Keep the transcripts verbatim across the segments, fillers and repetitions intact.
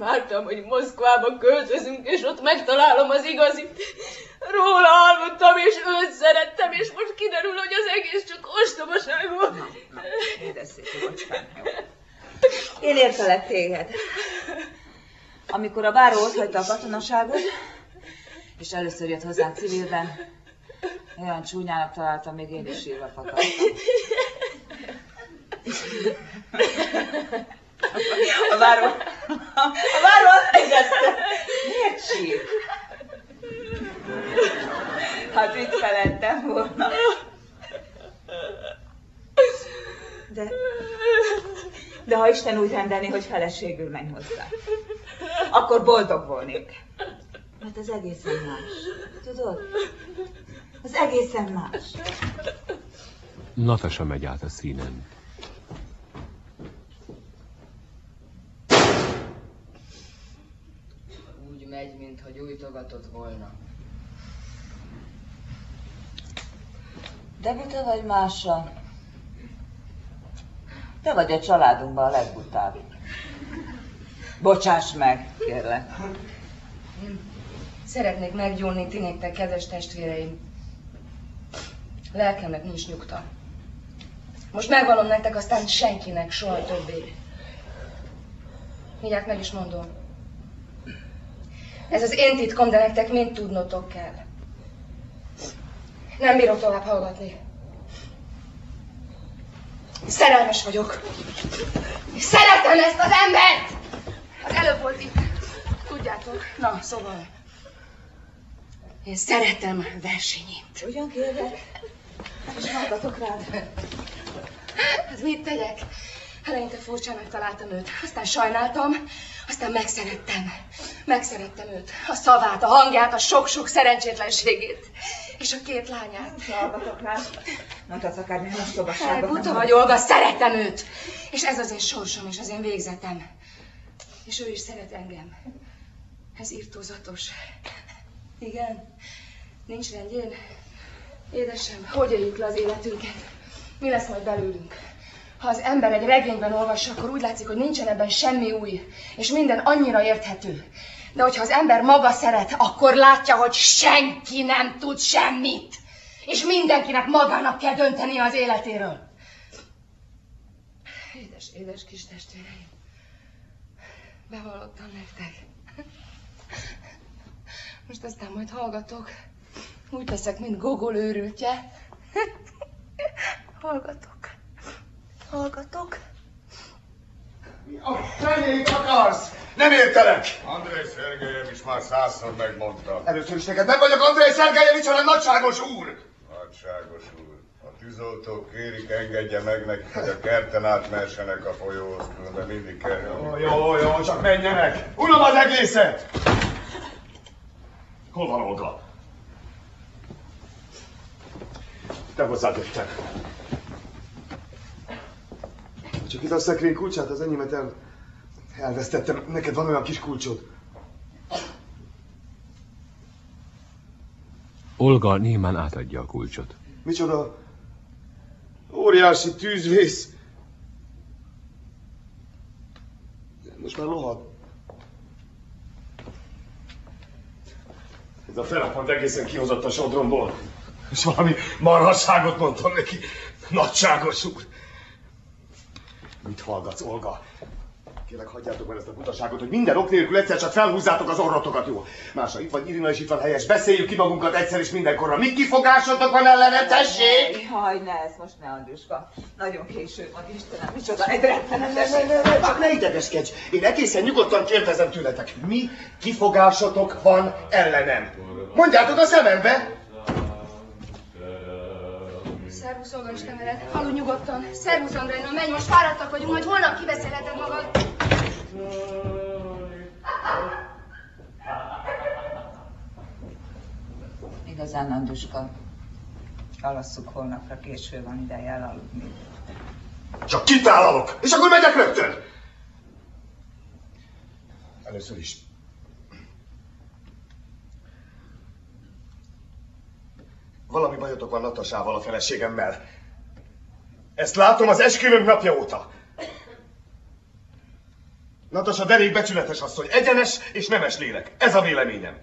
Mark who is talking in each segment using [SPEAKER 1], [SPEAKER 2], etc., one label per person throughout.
[SPEAKER 1] vártam, hogy Moszkvába költözünk, és ott megtalálom az igazit. Róla álmodtam, és őt szerettem, és most kiderül, hogy az egész csak ostobaság volt.
[SPEAKER 2] Na, na, édes szép bocskám, jó. Én értelek téged. Amikor a báró otthagyta a katonaságot, és először jött hozzánk civilben, olyan csúnyának találtam, még én is sírva fakadtam. A báró, a báró azt kérdezte, miért sír? Hát itt felettem volna. De, de ha Isten úgy rendelné, hogy feleségül menj hozzá, akkor boldog volnék. Mert az egészen más. Tudod? Az egészen más.
[SPEAKER 3] Natasa megy át a színen.
[SPEAKER 4] Úgy megy, mintha gyújtogatott volna.
[SPEAKER 2] De buta vagy, Mása? Te vagy a családunkban a legbutább. Bocsáss meg, kérlek.
[SPEAKER 4] Én szeretnék meggyónni ti néktek, kedves testvéreim. Lelkemnek nincs nyugta. Most megvallom nektek, aztán senkinek soha többé. Mindjárt meg is mondom. Ez az én titkom, de nektek mind tudnotok kell. Nem bírok tovább hallgatni. Szerelmes vagyok. Szeretem ezt az embert! Az előbb volt itt. Tudjátok. Na, szóval. Én szeretem versenyét.
[SPEAKER 2] Ugyan kérlek? És hallgatok rád.
[SPEAKER 4] Hát mit tegyek? Eleinte furcsának találtam őt, aztán sajnáltam, aztán megszerettem. Megszerettem őt. A szavát, a hangját, a sok-sok szerencsétlenségét. És a két lányát.
[SPEAKER 2] Hallgatok rád. Mondhatsz akármilyen ostobaságot.
[SPEAKER 4] Buta vagy, Olga, szeretem őt. És ez az én sorsom és az én végzetem. És ő is szeret engem. Ez irtózatos. Igen? Nincs rendjén? Édesem, hogy éljük le az életünket? Mi lesz majd belőlünk? Ha az ember egy regényben olvassa, akkor úgy látszik, hogy nincsen ebben semmi új, és minden annyira érthető. De hogyha az ember maga szeret, akkor látja, hogy senki nem tud semmit. És mindenkinek magának kell döntenie az életéről. Édes, édes kis testvéreim. Bevallottam nektek. Most aztán majd hallgatok. Úgy leszek, mint Gogol őrültje. Hallgatok. Hallgatok.
[SPEAKER 5] Mi a fenék akarsz? Nem értelek! Andrej Szergejevics már százszor megmondta. Először is neked nem vagyok Andrej Szergejevics, hanem nagyságos úr! Nagyságos úr, a tűzoltók kérik, engedje meg nekik, hogy a kerten átmessenek a folyóhoz, különben mindig kell. Jó, jó, jó, csak menjenek! Unom az egészet! Hol van Olga? Te hozzád jöttem. Csak itt a szekrény kulcsát, az enyémet el... elvesztettem. Neked van olyan kis kulcsod?
[SPEAKER 3] Olga némán átadja a kulcsot.
[SPEAKER 5] Micsoda? Óriási tűzvész. Most már lohad. Ez a felapant egészen kihozott a sodromból. És valami marhasságot mondtam neki. Nagyságos úr. Mit hallgatsz, Olga? Kérlek, hagyjátok már ezt a butaságot, hogy minden ok nélkül egyszer csak felhúzzátok az orrotokat, jó? Mása, itt vagy Irina, és itt van helyes. Beszéljük ki magunkat egyszer és mindenkorra. Mi kifogásotok van ellene, tessék?
[SPEAKER 2] Jaj, ne, ez most ne, Andruska. Nagyon késő van, Istenem, micsoda egy rettenetes.
[SPEAKER 5] Ne, ne, ne, csak ne idegeskedj. Én egészen nyugodtan kérdezem tőletek. Mi kifogásotok van ellenem? Mondjátok a szemembe!
[SPEAKER 4] Szervusz, Olga, Isten veled. Aludj nyugodtan. Szervusz, Andrej, na menj, most fáradtak vagyunk, majd holnap kibeszélheted magad.
[SPEAKER 2] Igazán, Andruska, alasszuk holnapra, késő van, ideje elaludni.
[SPEAKER 5] Csak kitálalok, és akkor megyek rögtön! Először is. Valami bajotok van Natasával, a feleségemmel. Ezt látom az esküvőnk napja óta. Natasa derék becsületes asszony, egyenes és nemes lélek. Ez a véleményem.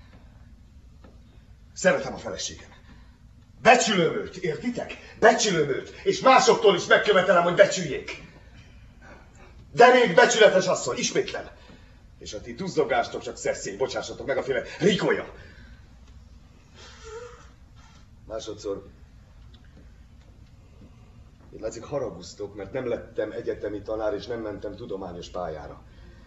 [SPEAKER 5] Szeretem a feleségem. Becsülöm őt, értitek? Becsülöm őt, és másoktól is megkövetelem, hogy becsüljék. Derék becsületes asszony, ismétlem. És a ti duzzogástok csak szeszély, bocsássatok meg a féle rikója. Másodszor, itt látszik haraguztok, mert nem lettem egyetemi tanár, és nem mentem tudományos pályára.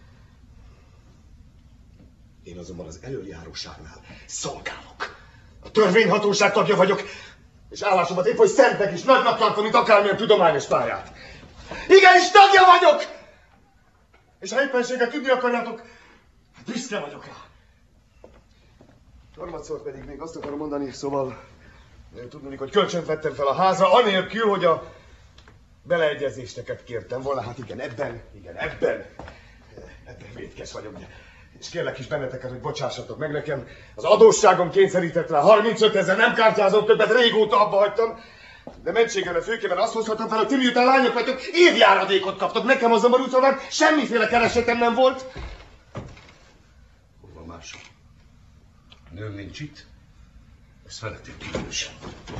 [SPEAKER 5] Én azonban az elöljáróságnál szolgálok. A törvényhatóság tagja vagyok, és állásomat épp, hogy szentnek is nagynak tartom, mint akármilyen tudományos pályát. Igenis, tagja vagyok! És ha éppenséget tudni akarjátok, hát büszke vagyok rá. Harmadszor pedig még azt akarom mondani, szóval tudnék, hogy kölcsönt vettem fel a házra, anélkül, hogy a beleegyezésteket kértem volna. Hát igen, ebben, igen, ebben, ebben vétkes vagyok. És kérlek is benneteket, hogy bocsássatok meg nekem. Az adósságom kényszerített rá harmincöt ezer, nem kártyázom többet, régóta abba hagytam. De mentségemre főképpen azt hozhatom fel, hogy ti miután lányok vagytok, évjáradékot kaptok. Nekem azonban úgy szóval semmiféle keresetem nem volt.
[SPEAKER 6] Hol van más? Nőm nincs itt? Ez felettébb kívülös.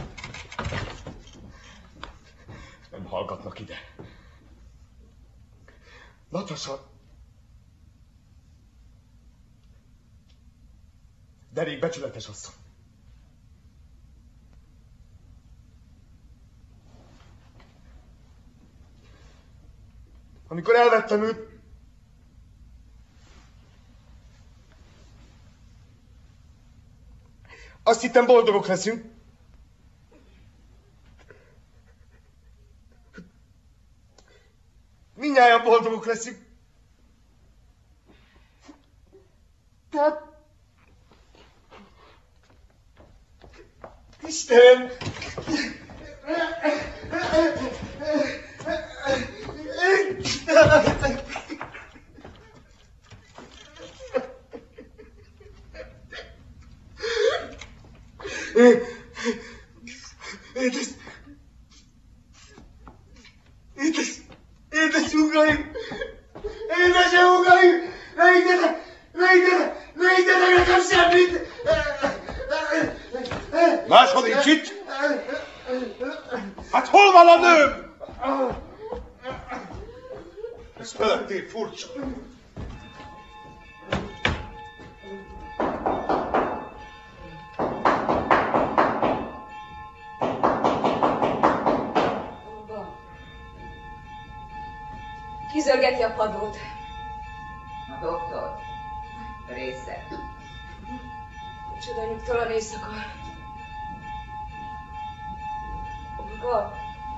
[SPEAKER 5] Nem hallgatnak ide. Natasa... Derék becsületes asszony. Amikor elvettem őt, azt hittem, boldogok leszünk. Mindnyájan boldogok leszünk. Tehát... Istenem! Édes... Édes... Édes ugaim! Édes ugaim! Ne igyenek! Ne igyenek! Ne igyenek nekem semmit!
[SPEAKER 6] Máshol nincs itt? Hát hol van a nőm? Ez felettébb furcsa.
[SPEAKER 1] Kizörgeti a padlót.
[SPEAKER 2] A doktor. Része.
[SPEAKER 1] Micsoda nyugtalan éjszaka. Olga?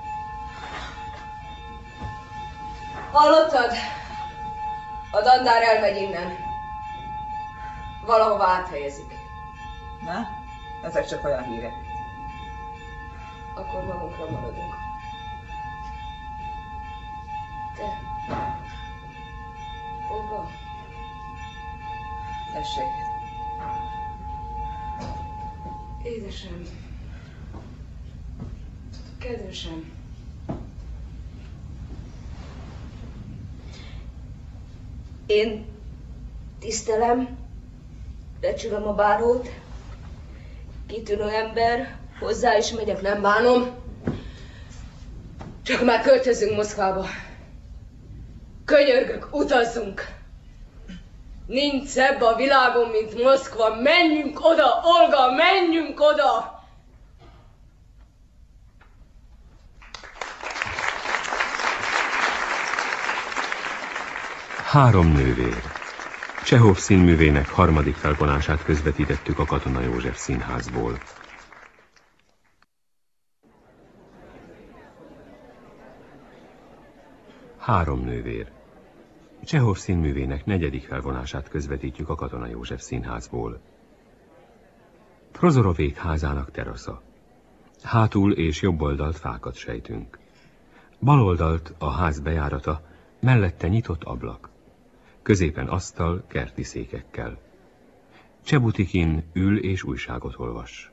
[SPEAKER 1] Hallottad? A dandár elmegy innen. Valahova áthelyezik.
[SPEAKER 2] Na, ezek csak olyan hírek.
[SPEAKER 1] Akkor magunkra maradunk. Te... Olga?
[SPEAKER 2] Tessék.
[SPEAKER 1] Édesem. Kedvesem. Én tisztelem, becsülöm a bárót, kitűnő ember, hozzá is megyek, nem bánom. Csak már költözünk Moszkvába. Könyörgök, utazzunk! Nincs szebb a világon, mint Moszkva. Menjünk oda, Olga, menjünk oda!
[SPEAKER 3] Három nővér. Csehov színművének harmadik felvonását közvetítettük a Katona József Színházból. Három nővér. Csehov színművének negyedik felvonását közvetítjük a Katona József Színházból. Prozorovék házának terasza. Hátul és jobb oldalt fákat sejtünk. Bal oldalt a ház bejárata, mellette nyitott ablak. Középen asztal kerti székekkel. Csebutikin ül és újságot olvas.